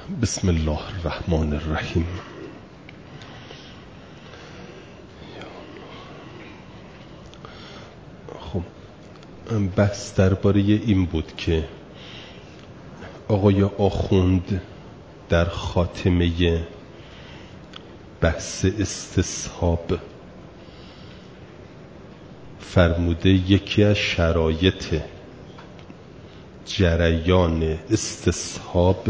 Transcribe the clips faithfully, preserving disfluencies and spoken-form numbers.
بسم الله الرحمن الرحیم. خب بحث درباره این بود که آقای آخوند در خاتمه بحث استصحاب فرموده یکی از شرایط جریان استصحاب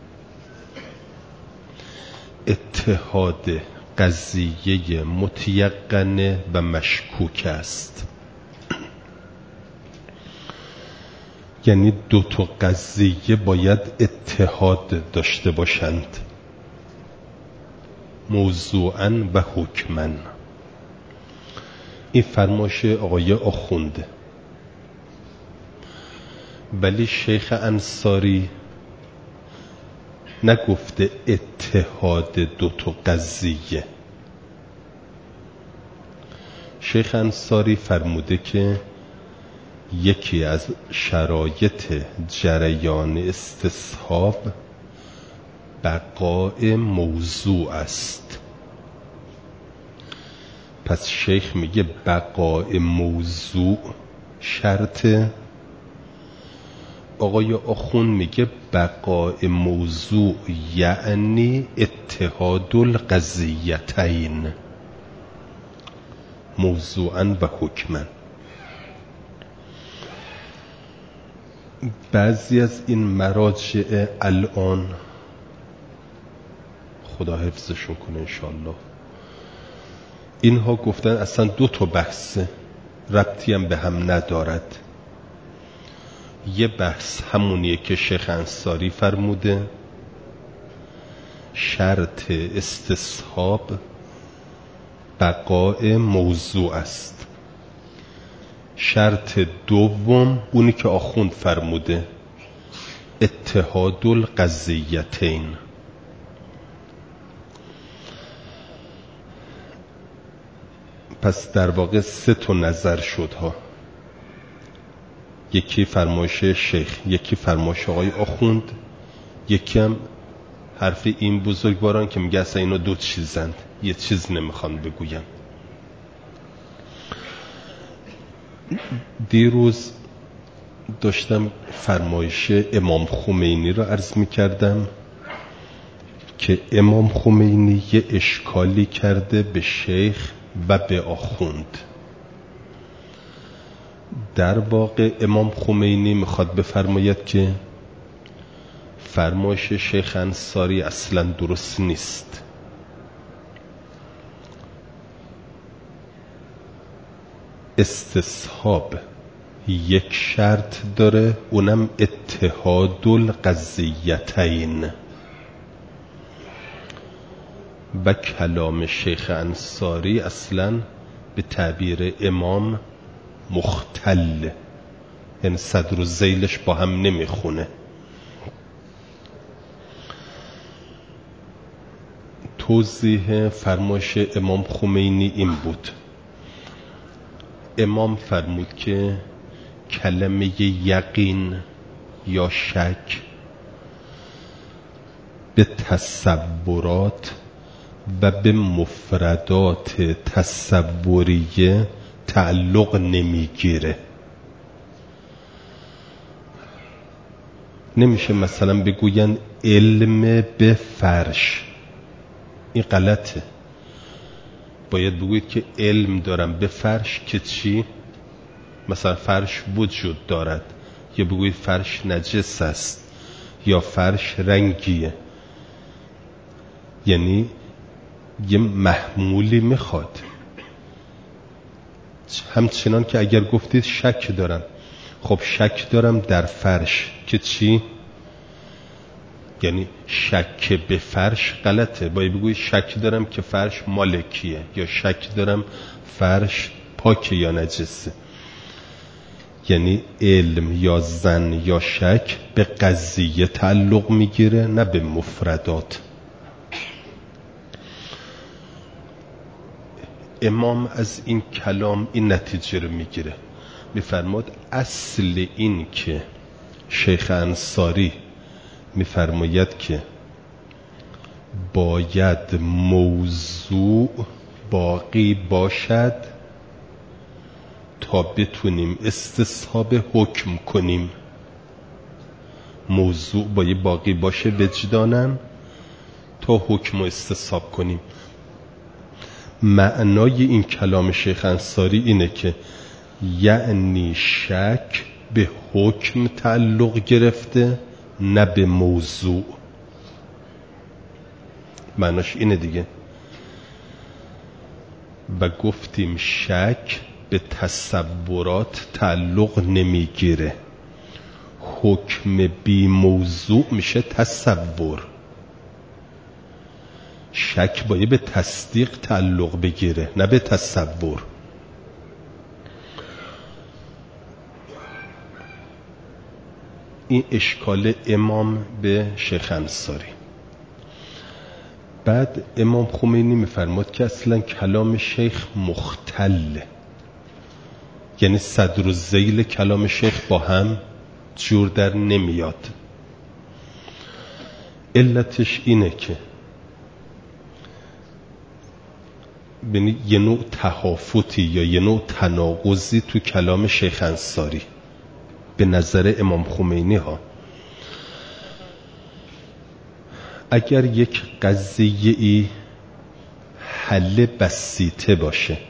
اتحاد قضیه متیقن و مشکوک است. یعنی دو تا قضیه باید اتحاد داشته باشند، موضوعاً و حکماً. این فرمایش آقای آخونده. ولی شیخ انصاری نگفته اتحاد دو تا قضیه. شیخ انصاری فرموده که یکی از شرایط جریان استصحاب بقای موضوع است. پس شیخ میگه بقای موضوع شرطه، آقای آخون میگه بقای موضوع یعنی اتحاد القضیتین، موضوعاً و حکماً. بعضی از این مراجع الان خدا حفظشون کنه انشاءالله، اینها گفتن اصلا دو تا بحثه، ربطی هم به هم ندارد. یه بحث همونیه که شیخ انصاری فرموده، شرط استصحاب بقای موضوع است. شرط دوم اونی که آخوند فرموده، اتحاد القضیتین. پس در واقع سه تا نظر شد ها، یکی فرمایش شیخ، یکی فرمایش آقای آخوند، یکی هم حرف این بزرگواران که میگه اصلا اینا دو چیزند، یه چیز نمیخوان بگوین. دیروز داشتم فرمایش امام خمینی را عرض میکردم که امام خمینی یه اشکالی کرده به شیخ و به آخوند. در واقع امام خمینی میخواد بفرماید که فرمایش شیخ انصاری اصلا درست نیست. استصحاب یک شرط داره، اونم اتحاد القضیتین. و کلام شیخ انصاری اصلا به تعبیر امام مختل، یعنی صدر و ذیلش با هم نمیخونه. توضیح فرمایش امام خمینی این بود، امام فرمود که کلمه یقین یا شک به تصورات و به مفردات تصوریه تعلق نمیگیره. نمیشه مثلا بگوین علم به فرش، این غلطه. باید بگوید که علم دارم به فرش که چی؟ مثلا فرش وجود دارد، یا بگوید فرش نجس است، یا فرش رنگیه. یعنی یه محمولی میخواد. همچنان که اگر گفتید شک دارم، خب شک دارم در فرش که چی؟ یعنی شک به فرش غلطه. باید بگوید شک دارم که فرش مالکیه، یا شک دارم فرش پاکه یا نجسه. یعنی علم یا ظن یا شک به قضیه تعلق میگیره، نه به مفردات. امام از این کلام این نتیجه رو میگیره، میفرماد اصل این که شیخ انصاری میفرماید که باید موضوع باقی باشد تا بتونیم استصحاب حکم کنیم. موضوع باید باقی باشه وجدانن تا حکم و استصحاب کنیم. معنای این کلام شیخ انصاری اینه که یعنی شک به حکم تعلق گرفته نه به موضوع. معناش اینه دیگه. و گفتیم شک به تصورات تعلق نمیگیره. حکم بی موضوع میشه تصور. شک باید به تصدیق تعلق بگیره نه به تصور. این اشکال امام به شیخ انصاری. بعد امام خمینی میفرماد که اصلا کلام شیخ مختله، یعنی صدر و ذیل کلام شیخ با هم جور در نمیاد. علتش اینه که یعنی یه نوع تهافتی یا یه نوع تناقضی تو کلام شیخ انصاری به نظر امام خمینی ها. اگر یک قضیه ای حل بسیطه باشه،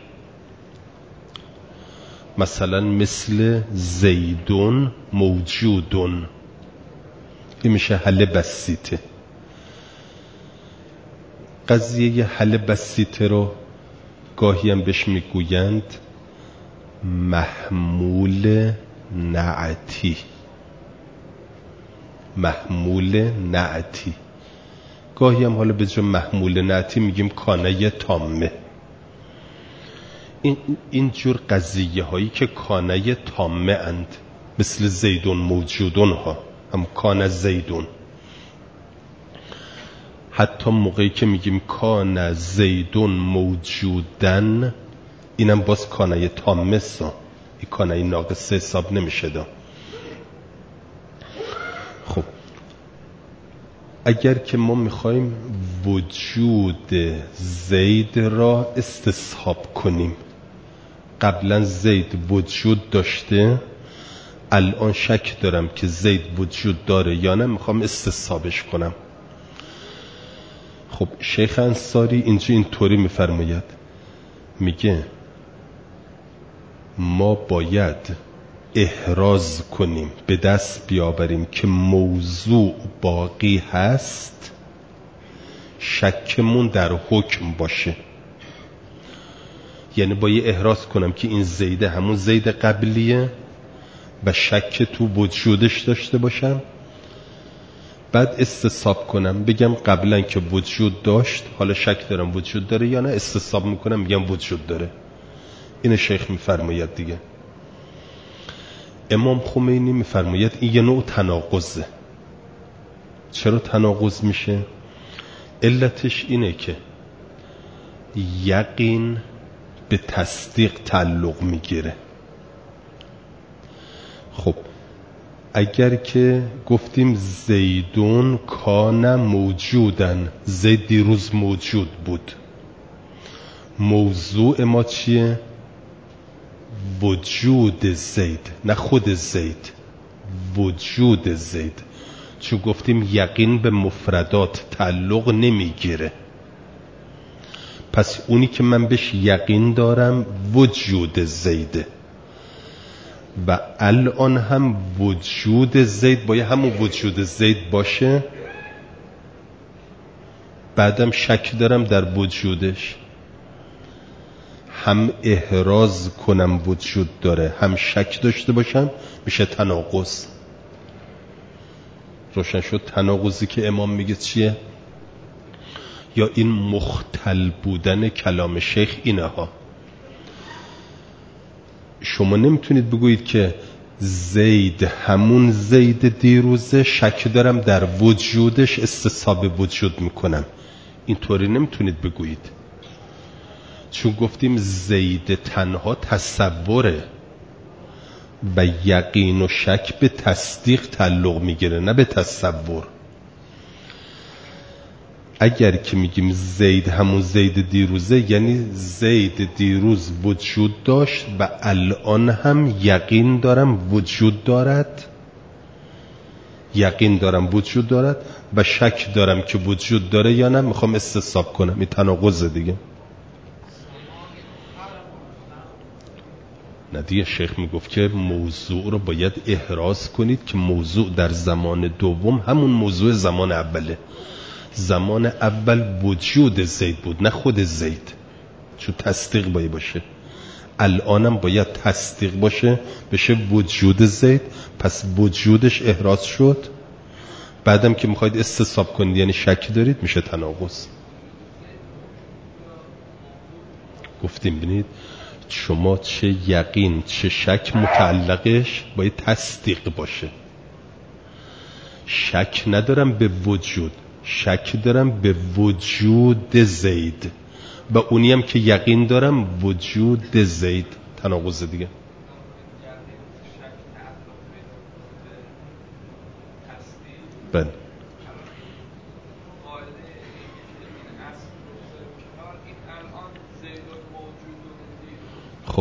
مثلا مثل زیدون موجودون، این میشه حل بسیطه. قضیه حل بسیطه رو گاهی هم بهش میگویند محمول نعتی. محمول نعتی گاهی هم حالا به جای محمول نعتی میگیم کانه تامه. این اینجور قضیه هایی که کانه تامه اند، مثل زیدون موجودون ها، هم کانه زیدون. حتی موقعی که میگیم کانه زیدون موجودن، اینم باز کانه تامه سا، این کانه ناقصه حساب نمیشه دا. خب اگر که ما میخوایم وجود زید را استصحاب کنیم، قبلا زید وجود داشته، الان شک دارم که زید وجود داره یا نه، میخوام استصحابش کنم. خب شیخ انصاری اینجا اینطوری میفرماید، میگه ما باید احراز کنیم، به دست بیاوریم که موضوع باقی هست، شکمون در حکم باشه. یعنی باید احراز کنم که این زیده همون زید قبلیه و شک تو وجودش داشته باشم، بعد استصحاب کنم بگم قبلا که وجود داشت، حالا شک دارم وجود داره یا نه، استصحاب میکنم میگم وجود داره. این شیخ میفرماید دیگه. امام خمینی میفرماید این یه نوع تناقضه. چرا تناقض میشه؟ علتش اینه که یقین به تصدیق تعلق میگیره. خب اگر که گفتیم زیدون کان موجودن، زید دیروز موجود بود، موضوع ما چیه؟ وجود زید، نه خود زید، وجود زید. چون گفتیم یقین به مفردات تعلق نمیگیره، پس اونی که من بهش یقین دارم وجود زیده و الان هم وجود زید باید همون وجود زید باشه، بعدم شک دارم در وجودش، هم احراز کنم وجود داره هم شک داشته باشم، میشه تناقض. روشن شد تناقضی که امام میگه چیه؟ یا این مختل بودن کلام شیخ اینه ها. شما نمیتونید بگویید که زید همون زید دیروزه، شک دارم در وجودش، استصحاب وجود میکنم. اینطوری نمیتونید بگویید، چون گفتیم زید تنها تصوره و یقین و شک به تصدیق تعلق میگیره نه به تصور. اگر که میگیم زید همون زید دیروزه، یعنی زید دیروز وجود داشت و الان هم یقین دارم وجود دارد، یقین دارم وجود دارد و شک دارم که وجود داره یا نه. میخوام استصحاب کنم، این تناقض دیگه. نه دیگه، شیخ میگفت که موضوع رو باید احراز کنید که موضوع در زمان دوم همون موضوع زمان اوله. زمان اول وجود زید بود نه خود زید، چون تصدیق باید باشه. الانم باید تصدیق باشه بشه وجود زید، پس وجودش احراز شد. بعدم که میخواید استصحاب کنید یعنی شک دارید، میشه تناقض. گفتیم ببینید شما چه یقین چه شک متعلقش باید تصدیق باشه. شک ندارم به وجود، شک دارم به وجود زید و اونی هم که یقین دارم وجود زید. تناقض دیگه. بله خب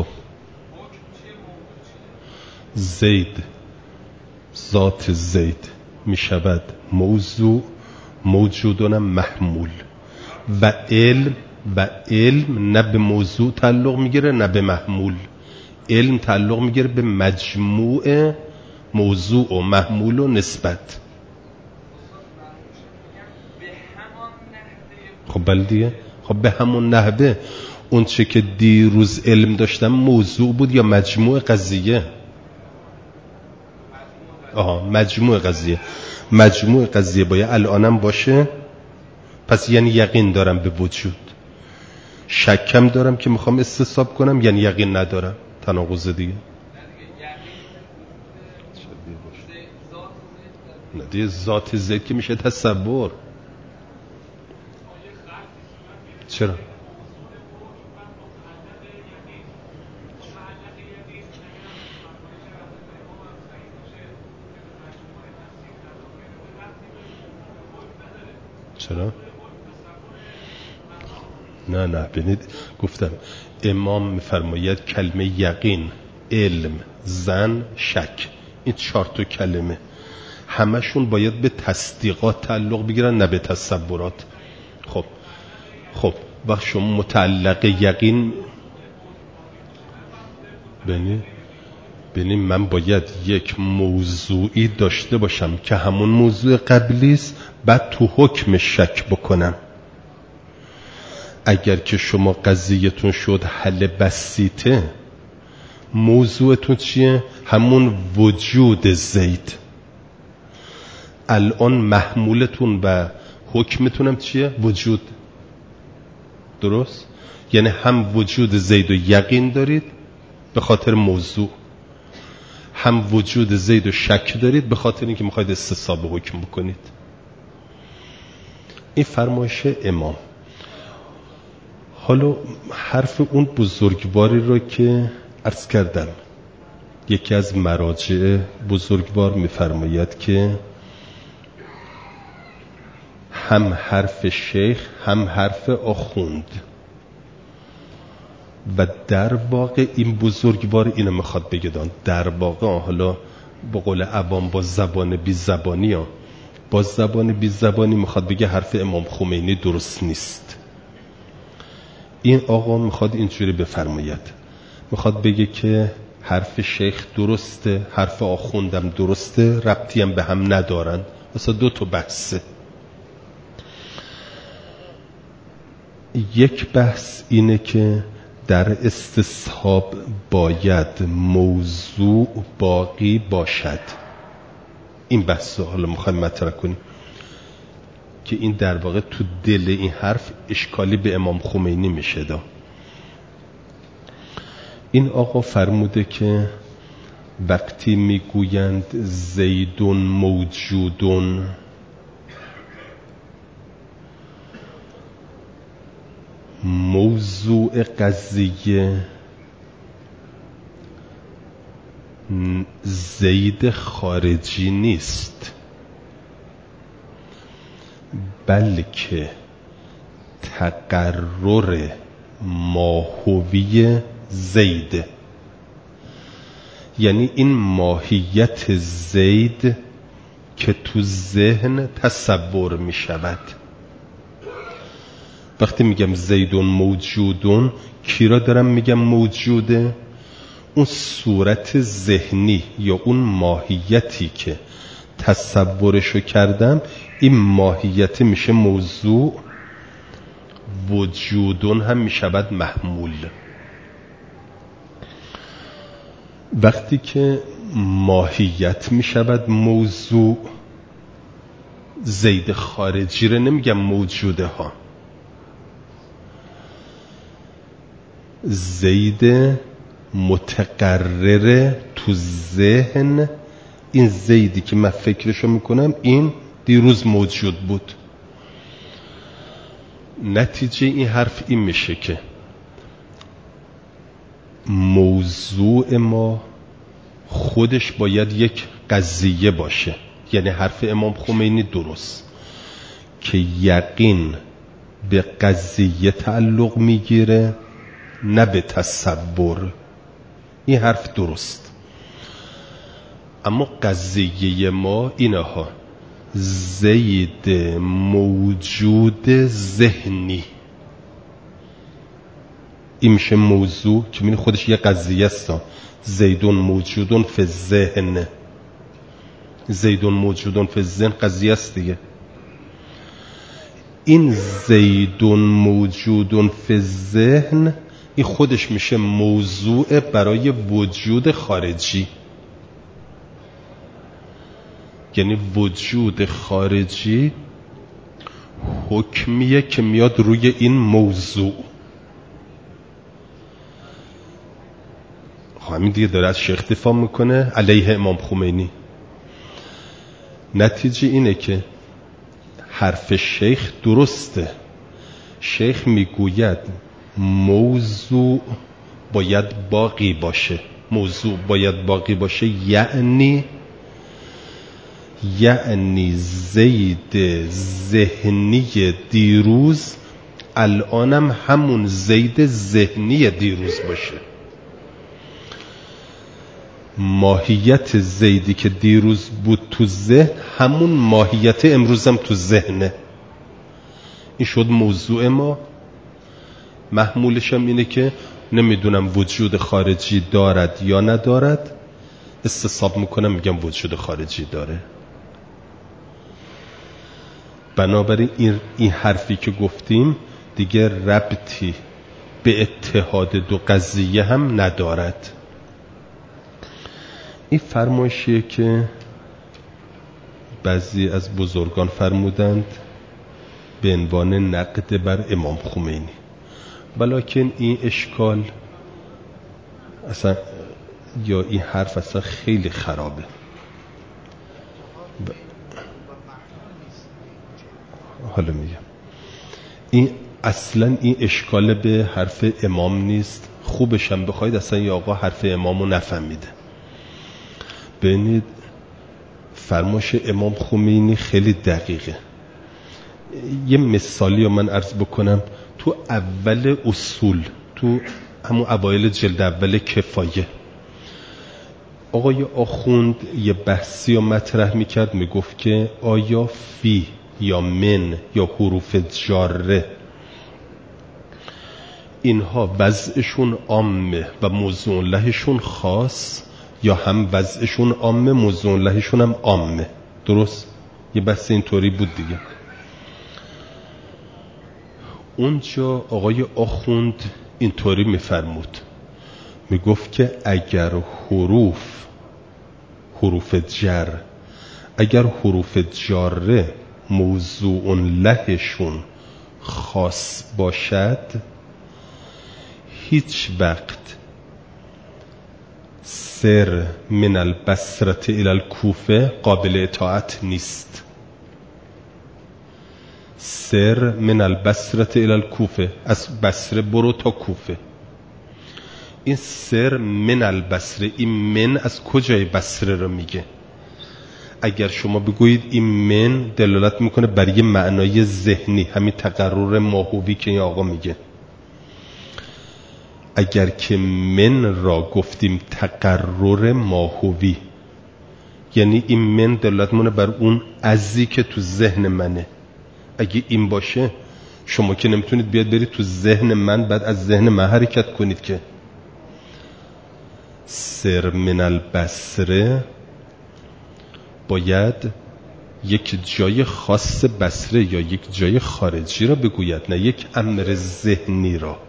زید ذات زید می شود موضوع، موجودانم محمول و علم و علم نه به موضوع تعلق میگیره نه به محمول. علم تعلق میگیره به مجموع موضوع و محمول و نسبت. خب بله دیگه. خب به همون نحوه اون چه که دیروز علم داشتم موضوع بود یا مجموع قضیه؟ آها مجموع قضیه. مجموع قضیه باید الانم باشه، پس یعنی یقین دارم به وجود. شکم دارم که میخوام استصحاب کنم یعنی یقین ندارم. تناقض دیگه. نه دیگه ذات زید که میشه تصور. چرا؟ چرا؟ نه نه ببینید گفتم امام میفرماید کلمه یقین، علم، ظن، شک، این چهار تا کلمه همشون باید به تصدیقات تعلق بگیرن نه به تصورات. خب خب وقت شما متعلق یقین ببینید ببینید من باید یک موضوعی داشته باشم که همون موضوع قبلی است، بعد تو حکم شک بکنم. اگر که شما قضیتون شد حل بسیطه، موضوعتون چیه؟ همون وجود زید. الان محمولتون و حکمتونم چیه؟ وجود. درست؟ یعنی هم وجود زید و یقین دارید به خاطر موضوع، هم وجود زید و شک دارید به خاطر اینکه میخواید استصحاب حکم بکنید. این فرمایش امام. حالا حرف اون بزرگواری رو که عرض کردم، یکی از مراجع بزرگوار میفرماید که هم حرف شیخ هم حرف آخوند و در واقع این بزرگوار اینو میخواد بگدان در واقع حالا با قول عوام با زبان بی زبانی ها با زبان بی زبانی میخواد بگه حرف امام خمینی درست نیست. این آقا میخواد اینجوری بفرماید، میخواد بگه که حرف شیخ درسته، حرف آخوندم درسته، ربطی هم به هم ندارن. مثلا دو تا بحثه. یک بحث اینه که در استصحاب باید موضوع باقی باشد. این بحث حالا میخوایم مطرح کنیم که این در واقع تو دل این حرف اشکالی به امام خمینی میشه دا. این آقا فرموده که وقتی میگویند زیدون موجودون، موضوع قضیه زید خارجی نیست، بلکه تقرر ماهوی زید، یعنی این ماهیت زید که تو ذهن تصور می شود. وقتی میگم زیدون موجودون، کی را دارم میگم موجوده؟ اون صورت ذهنی یا اون ماهیتی که تصورشو کردم، این ماهیت میشه موضوع، وجودون هم میشود محمول. وقتی که ماهیت میشود موضوع، زید خارجی رو نمیگم موجوده ها، زید متقرر تو ذهن، این زیدی که من فکرشو میکنم این دیروز موجود بود. نتیجه این حرف این میشه که موضوع ما خودش باید یک قضیه باشه، یعنی حرف امام خمینی درست که یقین به قضیه تعلق میگیره نه به تصور. این حرف درست، اما قضیه ما اینه ها، زید موجود ذهنی، این میشه موضوع که میبینی خودش یه قضیه است. زیدون موجودون فی الذهن، زیدون موجودون فی الذهن قضیه است دیگه. این زیدون موجودون فی الذهن این خودش میشه موضوع برای وجود خارجی، یعنی وجود خارجی حکمیه که میاد روی این موضوع. همین دیگه داره از شیخ دفاع میکنه علیه امام خمینی. نتیجه اینه که حرف شیخ درسته. شیخ میگوید موضوع باید باقی باشه. موضوع باید باقی باشه یعنی یعنی زید ذهنی دیروز الانم همون زید ذهنی دیروز باشه. ماهیت زیدی که دیروز بود تو ذهن همون ماهیت امروزم تو ذهنه. این شد موضوع ما. محمولش هم اینه که نمیدونم وجود خارجی دارد یا ندارد، استصحاب میکنم میگم وجود خارجی داره. بنابراین این, این حرفی که گفتیم دیگه ربطی به اتحاد دو قضیه هم ندارد. این فرمایشیه که بعضی از بزرگان فرمودند به عنوان نقد بر امام خمینی، ولیکن این اشکال اصلا یا این حرف اصلا خیلی خرابه. ب... حالا میگم این اصلا این اشکال به حرف امام نیست. خوبشم بخواید اصلا یا آقا حرف امامو نفهمیده. ببینید فرمایش امام خمینی خیلی دقیقه. یه مثالی رو من عرض بکنم. تو اول اصول، تو همون اوایل جلد اول کفایه، آقای آخوند یه بحثی رو مطرح میکرد، میگفت که آیا فی یا من یا حروف جاره اینها وضعشون عامه و موضوع لهشون خاص یا هم وضعشون عامه موضوع لهشون هم عامه؟ درست؟ یه بحث اینطوری بود دیگه. اونجا آقای آخوند اینطوری میفرمود، میگفت که اگر حروف حروف جر اگر حروف جاره موضوع لهشون خاص باشد، هیچ وقت سر من البصره الى الکوفه قابل اطاعت نیست. سر من البصره الى الکوفه، از بصره برو تا کوفه. این سر من البصره، این من از کجای بصره رو میگه؟ اگر شما بگویید این من دلالت میکنه بر یه معنای ذهنی، همین تقرر ماهوی که این آقا میگه، اگر که من را گفتیم تقرر ماهوی، یعنی این من دلالت میکنه بر اون ازی که تو ذهن منه. اگه این باشه شما که نمیتونید بیاد برید تو ذهن من بعد از ذهن من حرکت کنید که. سر من البصره باید یک جای خاص بصره یا یک جای خارجی را بگوید، نه یک امر ذهنی را.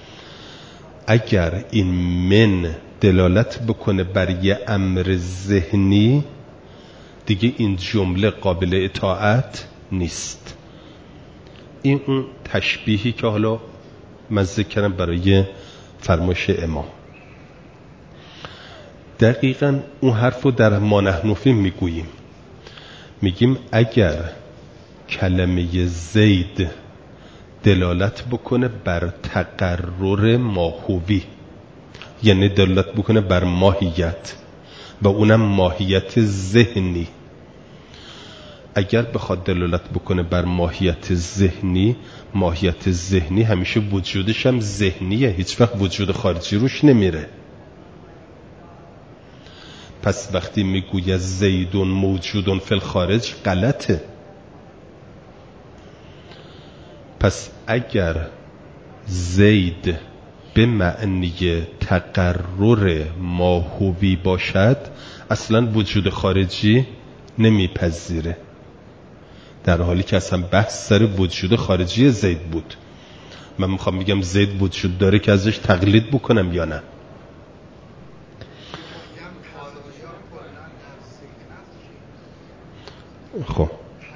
اگر این من دلالت بکنه بر یه امر ذهنی دیگه این جمله قابل اطاعت نیست. این اون تشبیهی که حالا من ذکر کردم برای فرمایش امام. دقیقاً اون حرف رو در ما نحن فیه میگوییم، میگیم اگر کلمه زید دلالت بکنه بر تقرر ماهوی، یعنی دلالت بکنه بر ماهیت و اونم ماهیت ذهنی، اگر بخواد دلالت بکنه بر ماهیت ذهنی، ماهیت ذهنی همیشه وجودش هم ذهنیه، هیچ وقت وجود خارجی روش نمیره. پس وقتی میگوید زیدون موجودون فی الخارج غلطه. پس اگر زید به معنی تقرر ماهوی باشد اصلا وجود خارجی نمیپذیره، در حالی که اصلا بحث سر وجود خارجی زید بود. من میخوام بگم زید وجود داره که ازش تقلید بکنم یا نه؟ خب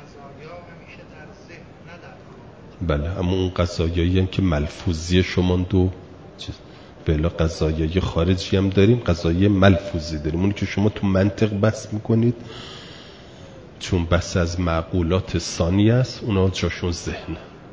بله، اما اون قضایایی هم که ملفوظی شما دو چیز بلا قضایای خارجی هم داریم، قضایای ملفوظی داریم. اون که شما تو منطق بحث میکنید چون بحث از معقولات ثانی است، اونا جاشون ذهن.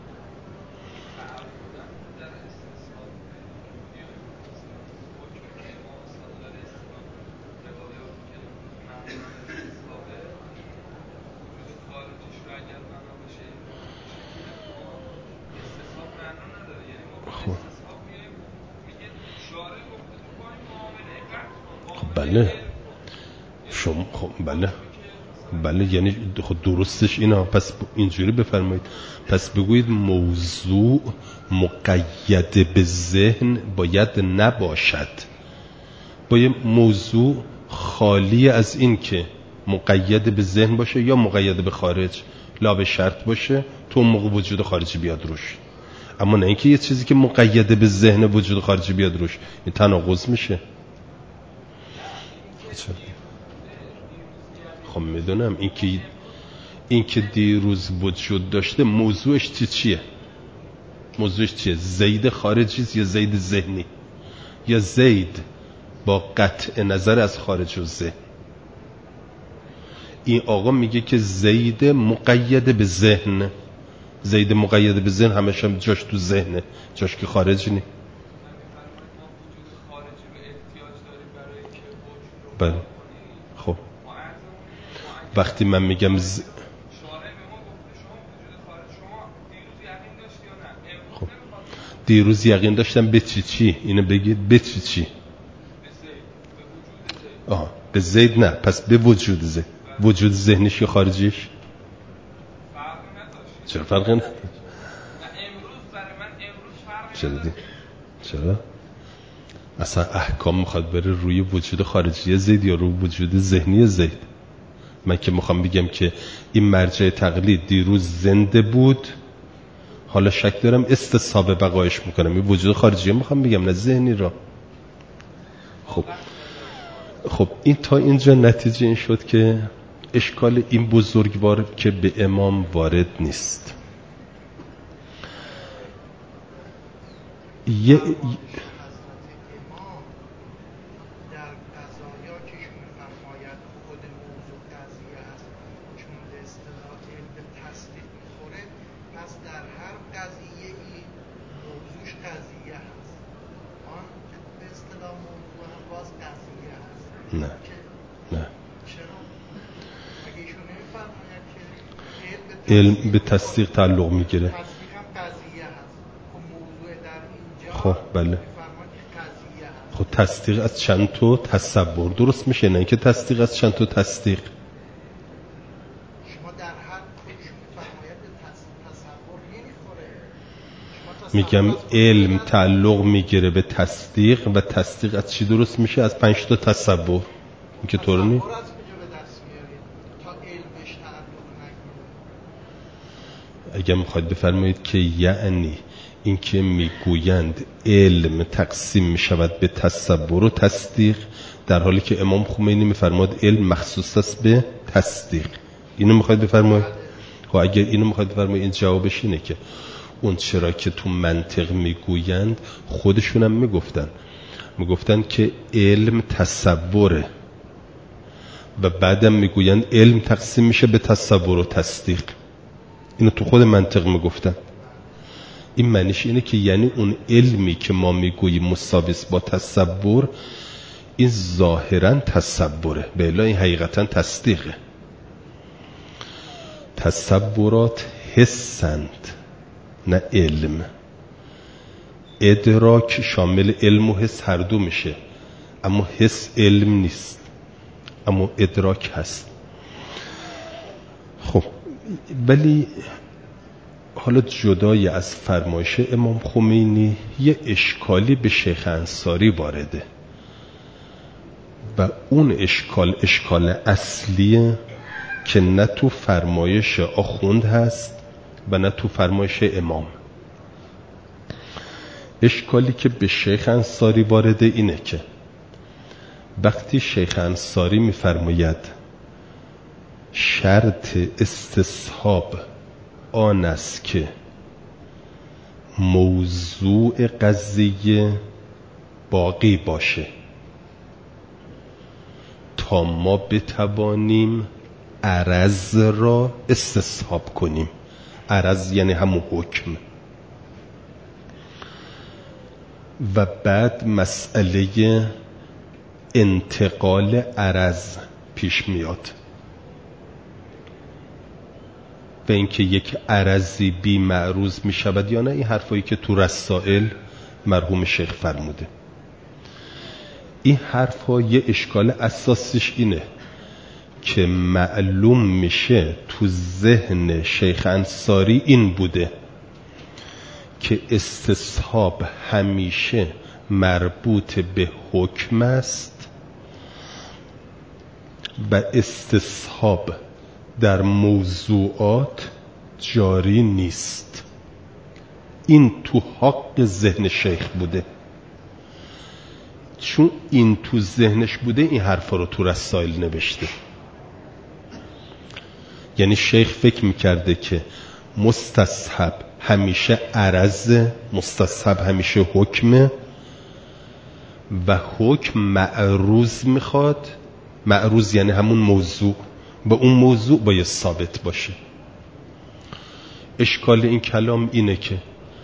بله شما خب بله بله یعنی خود درستش اینا. پس اینجوری بفرمایید، پس بگویید موضوع مقید به ذهن باید نباشد. باید موضوع خالی از این که مقید به ذهن باشه یا مقید به خارج، لا به شرط باشه تو موقع وجود خارجی بیاد روش. اما نه اینکه یه چیزی که مقید به ذهن وجود خارجی بیاد روش، این تناقض میشه. خب میدونم این که این که دیروز وجود داشته موضوعش چی چیه؟ موضوعش چیه؟ زید خارجی یا زید ذهنی؟ یا زید با قطع نظر از خارج و ذهن؟ این آقا میگه که زید مقید به ذهن. زید مقید به ذهن همش هم جاش تو ذهنه، جاش که خارجی نی. بله خب وقتی من میگم ز... خب دیروز یقین داشتم به چی چی؟ اینو بگید به چی چی؟ آه به زید نه، پس به وجود زید. وجود ذهنیش یا خارجیش؟ چرا فرقی نداره؟ چرا دی؟ چرا؟ اصلا احکام میخواد بره روی وجود خارجی زید یا روی وجود ذهنی زید؟ من که میخوام بگم که این مرجع تقلید دیروز زنده بود، حالا شک دارم استصحاب بقایش میکنم، این وجود خارجی میخوام بگم نه ذهنی را. خب خب این تا اینجا نتیجه این شد که اشکال این بزرگوار که به امام وارد نیست. یه نه نه علم به تصدیق تعلق میگیره. خب بله. خب تصدیق از چند تا تصور درست میشه، نه اینکه تصدیق از چند تا تصدیق. شما در هر کجا میفرماید تصور نمیخوره. میگم علم تعلق میگیره به تصدیق و تصدیق از چی درست میشه؟ از پنج تا تصور. این که طور نی؟ اگر میخواید بفرمایید که یعنی این که میگویند علم تقسیم میشود به تصور و تصدیق، در حالی که امام خمینی میفرماد علم مخصوص است به تصدیق، اینو میخواید بفرمایید؟ خب اگر اینو میخواید بفرمایید، این جوابش اینه که اون چرا که تو منطق میگویند خودشونم میگفتن میگفتن که علم تصوره و بعدم میگویند علم تقسیم میشه به تصور و تصدیق. اینو تو خود منطق میگفتن. این معنیش اینه که یعنی اون علمی که ما میگوییم مساویس با تصور، این ظاهرا تصوره، به الا این حقیقتا تصدیقه. تصورات حسند نه علم. ادراک شامل علم و حس هر دو میشه، اما حس علم نیست، اما ادراک هست. خب ولی حالا جدای از فرمایش امام خمینی یه اشکالی به شیخ انصاری وارده و اون اشکال اشکال اصلیه که نه تو فرمایش آخوند هست و نه تو فرمایش امام. اشکالی که به شیخ انصاری وارده اینه که وقتی شیخ انصاری میفرماید شرط استصحاب آن است که موضوع قضیه باقی باشه تا ما بتوانیم عرض را استصحاب کنیم. عرض یعنی همون حکم. و بعد مسئله انتقال عرض پیش میاد و اینکه یک عرضی بی معروض می شود یا نه. این حرفایی که تو رسائل مرحوم شیخ فرموده، این حرفا یه اشکال اساسیش اینه که معلوم میشه تو ذهن شیخ انصاری این بوده که استصحاب همیشه مربوط به حکم است و استصحاب در موضوعات جاری نیست. این تو حق ذهن شیخ بوده. چون این تو ذهنش بوده این حرفا رو تو رسائل نوشته. یعنی شیخ فکر میکرده که مستصحب همیشه عرض، مستصحب همیشه حکمه و حکم معروض میخواد. معروض یعنی همون موضوع، و اون موضوع باید ثابت باشه. اشکال این کلام اینه که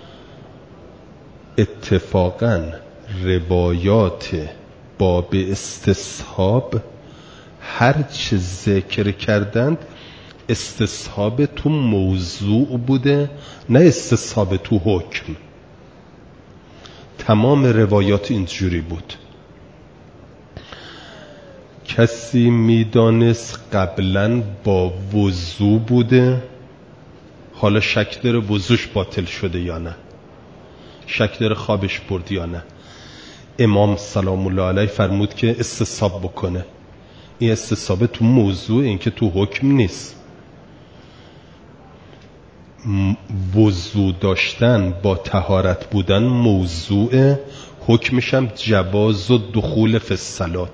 اتفاقاً روایات باب استصحاب هر چه ذکر کردند استصحاب تو موضوع بوده، نه استصحاب تو حکم. تمام روایات اینجوری بود. کسی میدانست قبلا با وضو بوده، حالا شک داره وضوش باطل شده یا نه، شک داره خوابش برد یا نه. امام سلام الله علیه فرمود که استصحاب بکنه. این استصحاب تو موضوع، این که تو حکم نیست. وضو داشتن با طهارت بودن موضوع، حکمش هم جواز و دخول فی الصلاة.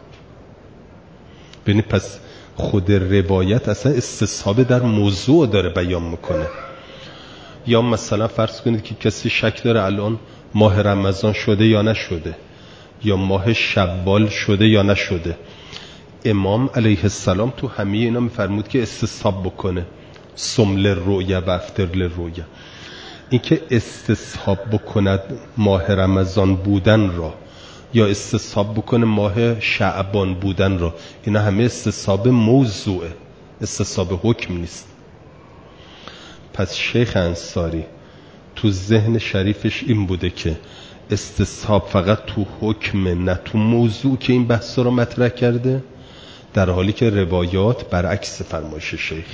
ببینید پس خود روایت اصلا استصحاب در موضوع داره بیان میکنه. یا مثلا فرض کنید که کسی شک داره الان ماه رمضان شده یا نشده، یا ماه شوال شده یا نشده. امام علیه السلام تو همه اینا میفرمود که استصحاب بکنه، صم للرؤیا و افطر للرؤیا. این که استصحاب بکند ماه رمضان بودن را یا استصحاب بکنه ماه شعبان بودن را، اینا همه استصحاب موضوعه، استصحاب حکم نیست. پس شیخ انصاری تو ذهن شریفش این بوده که استصحاب فقط تو حکم نه تو موضوع که این بحث رو مطرح کرده، در حالی که روایات برعکس فرمایش شیخه.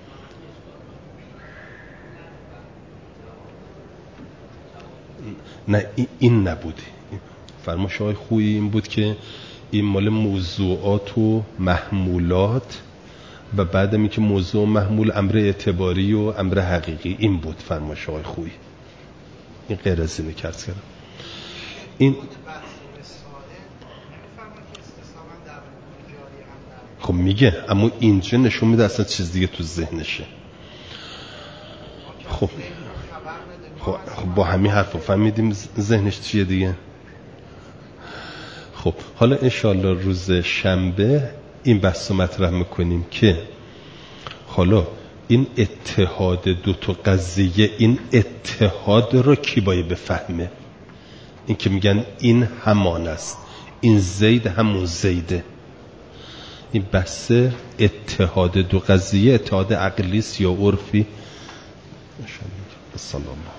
نه این نبوده. فرمایش های خویی این بود که این مال موضوعات و محمولات و بعد می که موضوع محمول امر اعتباری و امر حقیقی این بود فرمایش های خویی. این غیر از اینه کرد کردم. این خب میگه، اما اینجا نشون میده اصلا چیز دیگه تو ذهنشه. خب خب, خب با همین حرفو فهمیدیم ذهنش چیه دیگه. خب حالا انشالله روز شنبه این بحث رو مطرح میکنیم که حالا این اتحاد دو تا قضیه، این اتحاد رو کی باید بفهمه؟ این که میگن این همان است، این زید همون زیده. این بحث اتحاد دو قضیه اتحاد عقلیست یا عرفی؟ سلام.